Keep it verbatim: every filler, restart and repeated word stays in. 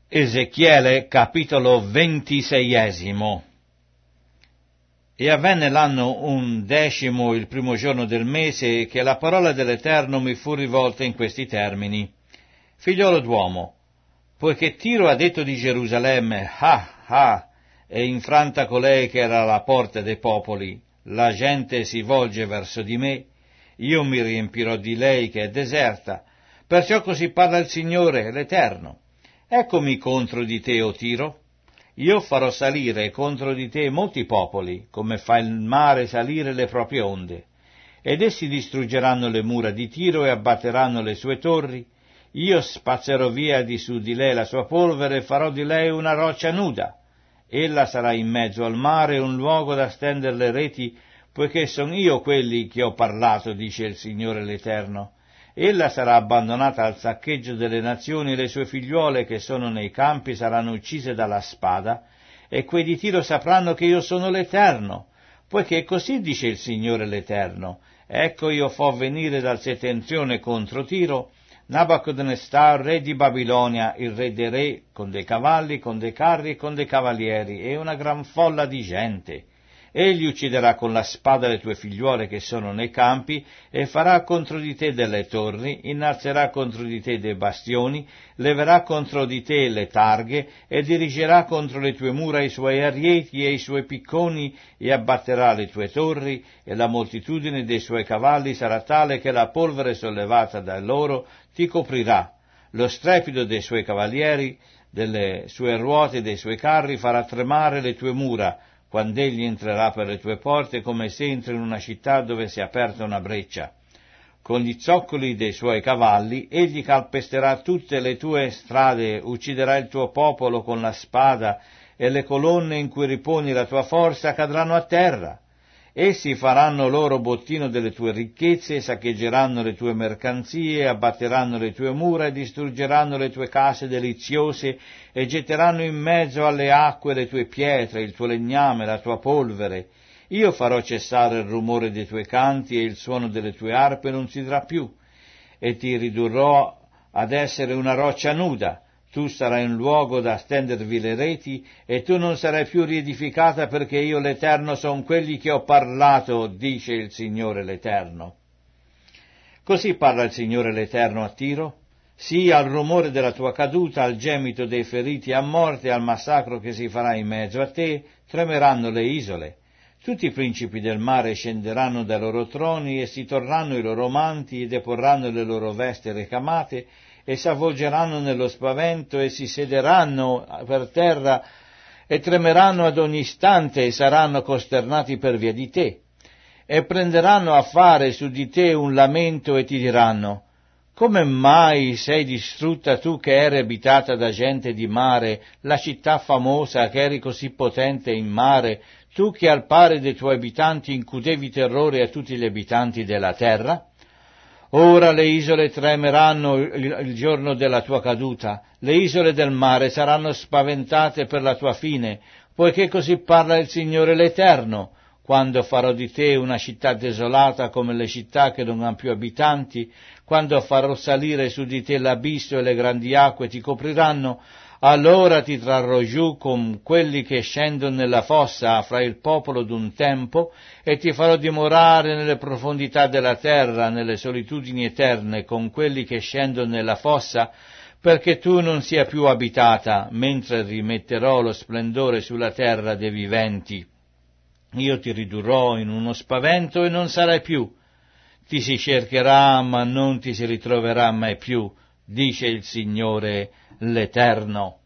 Ezechiele capitolo ventiseiesimo. E avvenne l'anno undecimo, il primo giorno del mese, che la parola dell'Eterno mi fu rivolta in questi termini. Figliolo d'uomo, poiché Tiro ha detto di Gerusalemme, ah, ah, è infranta colei che era alla porta dei popoli, la gente si volge verso di me, io mi riempirò di lei che è deserta, perciò così parla il Signore, l'Eterno. Eccomi contro di te, o Tiro. Io farò salire contro di te molti popoli, come fa il mare salire le proprie onde. Ed essi distruggeranno le mura di Tiro e abbatteranno le sue torri. Io spazzerò via di su di lei la sua polvere e farò di lei una roccia nuda. Ella sarà in mezzo al mare, un luogo da stendere le reti, poiché son io quelli che ho parlato, dice il Signore l'Eterno. Ella sarà abbandonata al saccheggio delle nazioni e le sue figliuole che sono nei campi saranno uccise dalla spada, e quei di Tiro sapranno che io sono l'Eterno, poiché così dice il Signore l'Eterno. Ecco io fo venire dal settentrione contro Tiro Nabucodonosor, re di Babilonia, il re dei re, con dei cavalli, con dei carri e con dei cavalieri, e una gran folla di gente. Egli ucciderà con la spada le tue figliuole che sono nei campi, e farà contro di te delle torri, innalzerà contro di te dei bastioni, leverà contro di te le targhe, e dirigerà contro le tue mura i suoi arieti e i suoi picconi, e abbatterà le tue torri, e la moltitudine dei suoi cavalli sarà tale che la polvere sollevata da loro ti coprirà. Lo strepito dei suoi cavalieri, delle sue ruote e dei suoi carri farà tremare le tue mura, quando egli entrerà per le tue porte come se entri in una città dove si è aperta una breccia. Con gli zoccoli dei suoi cavalli egli calpesterà tutte le tue strade, ucciderà il tuo popolo con la spada, e le colonne in cui riponi la tua forza cadranno a terra. Essi faranno loro bottino delle tue ricchezze, saccheggeranno le tue mercanzie, abbatteranno le tue mura e distruggeranno le tue case deliziose e getteranno in mezzo alle acque le tue pietre, il tuo legname, la tua polvere. Io farò cessare il rumore dei tuoi canti e il suono delle tue arpe non si udrà più, e ti ridurrò ad essere una roccia nuda. Tu sarai un luogo da stendervi le reti, e tu non sarai più riedificata, perché io l'Eterno son quelli che ho parlato, dice il Signore l'Eterno. Così parla il Signore l'Eterno a Tiro: sì al rumore della tua caduta, al gemito dei feriti a morte, al massacro che si farà in mezzo a te, tremeranno le isole. Tutti i principi del mare scenderanno dai loro troni, e si torranno i loro manti, e deporranno le loro vesti recamate, e s'avvolgeranno nello spavento, e si sederanno per terra, e tremeranno ad ogni istante, e saranno costernati per via di te. E prenderanno a fare su di te un lamento, e ti diranno: come mai sei distrutta tu che eri abitata da gente di mare, la città famosa che eri così potente in mare, tu che al pari dei tuoi abitanti incutevi terrore a tutti gli abitanti della terra? Ora le isole tremeranno il, il giorno della tua caduta, le isole del mare saranno spaventate per la tua fine, poiché così parla il Signore l'Eterno, quando farò di te una città desolata come le città che non hanno più abitanti, quando farò salire su di te l'abisso e le grandi acque ti copriranno, allora ti trarrò giù con quelli che scendono nella fossa fra il popolo d'un tempo, e ti farò dimorare nelle profondità della terra, nelle solitudini eterne, con quelli che scendono nella fossa, perché tu non sia più abitata, mentre rimetterò lo splendore sulla terra dei viventi. Io ti ridurrò in uno spavento e non sarai più. Ti si cercherà, ma non ti si ritroverà mai più, dice il Signore l'Eterno.